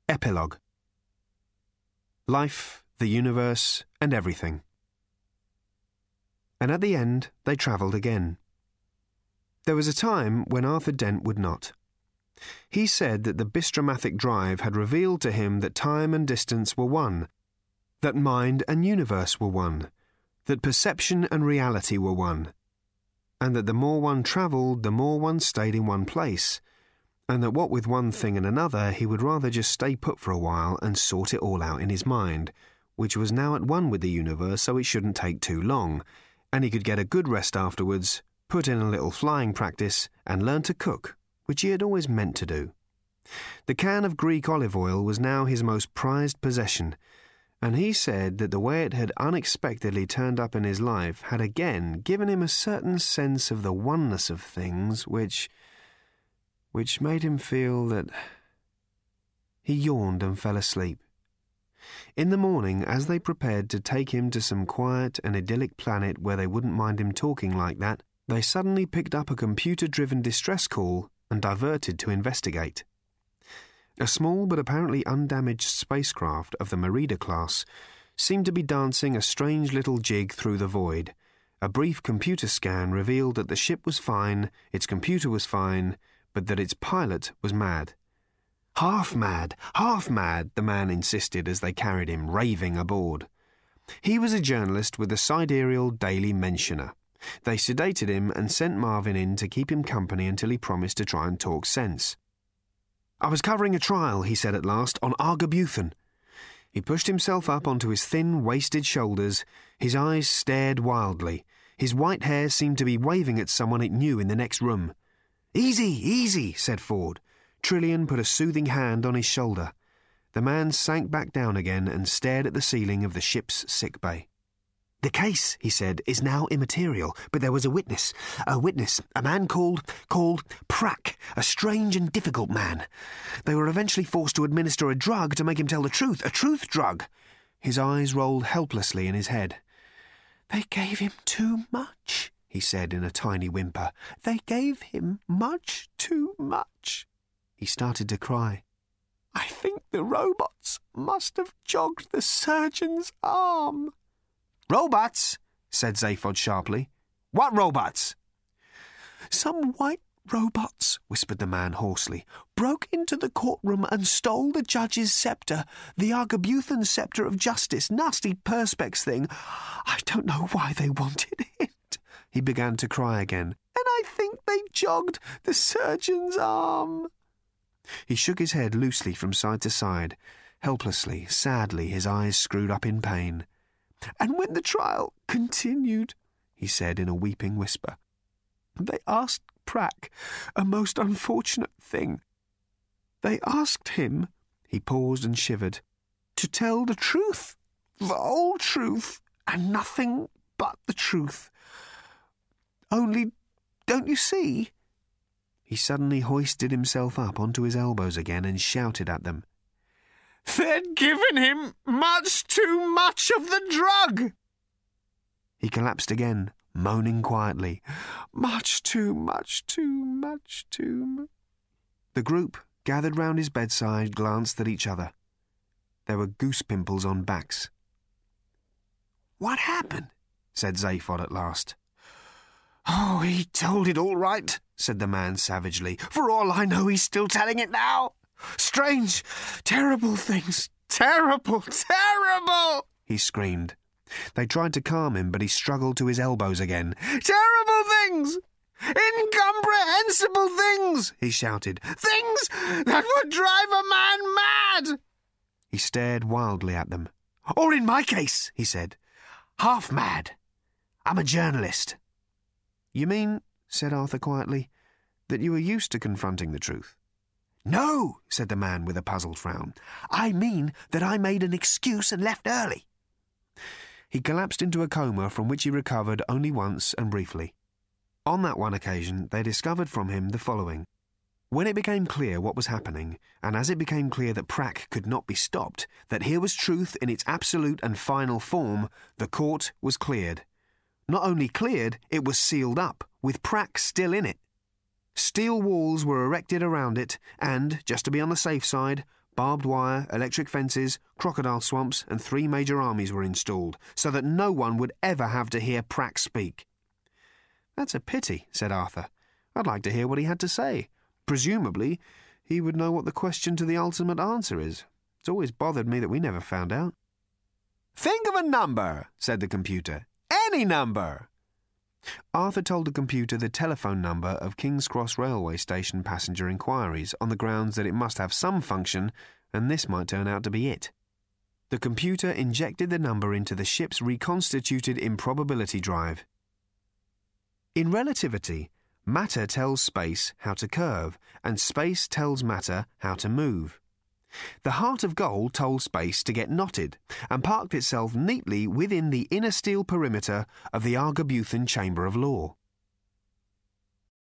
Epilogue. Life, the universe, and everything. And at the end, they travelled again. There was a time when Arthur Dent would not. He said that the Bistromathic drive had revealed to him that time and distance were one, that mind and universe were one, that perception and reality were one, and that the more one travelled, the more one stayed in one place, and that what with one thing and another, he would rather just stay put for a while and sort it all out in his mind, which was now at one with the universe, so it shouldn't take too long, and he could get a good rest afterwards, put in a little flying practice, and learn to cook, which he had always meant to do. The can of Greek olive oil was now his most prized possession, and he said that the way it had unexpectedly turned up in his life had again given him a certain sense of the oneness of things which made him feel that... He yawned and fell asleep. In the morning, as they prepared to take him to some quiet and idyllic planet where they wouldn't mind him talking like that, they suddenly picked up a computer-driven distress call and diverted to investigate. A small but apparently undamaged spacecraft of the Merida class seemed to be dancing a strange little jig through the void. A brief computer scan revealed that the ship was fine, its computer was fine, but that its pilot was mad. Half mad, the man insisted as they carried him, raving, aboard. He was a journalist with the Sidereal Daily Mentioner. They sedated him and sent Marvin in to keep him company until he promised to try and talk sense. "I was covering a trial," he said at last, "on argabuthine." He pushed himself up onto his thin, wasted shoulders. His eyes stared wildly. His white hair seemed to be waving at someone it knew in the next room. "Easy, easy," said Ford. Trillian put a soothing hand on his shoulder. The man sank back down again and stared at the ceiling of the ship's sick bay. "The case," he said, "is now immaterial, but there was a witness, a man called Prack, a strange and difficult man. They were eventually forced to administer a drug to make him tell the truth, a truth drug." His eyes rolled helplessly in his head. "They gave him too much," he said in a tiny whimper. "They gave him much too much." He started to cry. "I think the robots must have jogged the surgeon's arm." "Robots?" said Zaphod sharply. "What robots?" "Some white robots," whispered the man hoarsely, "broke into the courtroom and stole the judge's scepter, the Argabuthan scepter of justice, nasty perspex thing. I don't know why they wanted it." He began to cry again. "And I think they jogged the surgeon's arm." He shook his head loosely from side to side, helplessly, sadly, his eyes screwed up in pain. "And when the trial continued," he said in a weeping whisper, "they asked Prack a most unfortunate thing. They asked him," he paused and shivered, "to tell the truth, the whole truth, and nothing but the truth. Only, don't you see?" He suddenly hoisted himself up onto his elbows again and shouted at them. "They'd given him much too much of the drug!" He collapsed again, moaning quietly. "Much too much, too much, too much." The group, gathered round his bedside, glanced at each other. There were goose pimples on backs. "What happened?" said Zaphod at last. "Oh, he told it all right," said the man savagely. "For all I know, he's still telling it now. Strange, terrible things. Terrible, terrible!" he screamed. They tried to calm him, but he struggled to his elbows again. "Terrible things! Incomprehensible things!" he shouted. "Things that would drive a man mad!" He stared wildly at them. "Or in my case," he said, "half mad. I'm a journalist." "You mean," said Arthur quietly, "that you were used to confronting the truth?" "No," said the man with a puzzled frown. "I mean that I made an excuse and left early." He collapsed into a coma from which he recovered only once and briefly. On that one occasion, they discovered from him the following. When it became clear what was happening, and as it became clear that Prack could not be stopped, that here was truth in its absolute and final form, the court was cleared. Not only cleared, it was sealed up, with Prack still in it. Steel walls were erected around it, and, just to be on the safe side, Barbed wire, electric fences, crocodile swamps, and 3 major armies were installed, so that no one would ever have to hear Prack speak. "That's a pity," said Arthur. "I'd like to hear what he had to say. Presumably, he would know what the question to the ultimate answer is. It's always bothered me that we never found out." "Think of a number," said the computer. "Any number." Arthur told the computer the telephone number of King's Cross Railway Station passenger inquiries, on the grounds that it must have some function, and this might turn out to be it. The computer injected the number into the ship's reconstituted improbability drive. In relativity, matter tells space how to curve, and space tells matter how to move. The heart of gold told space to get knotted, and parked itself neatly within the inner steel perimeter of the Argobuthan Chamber of Law.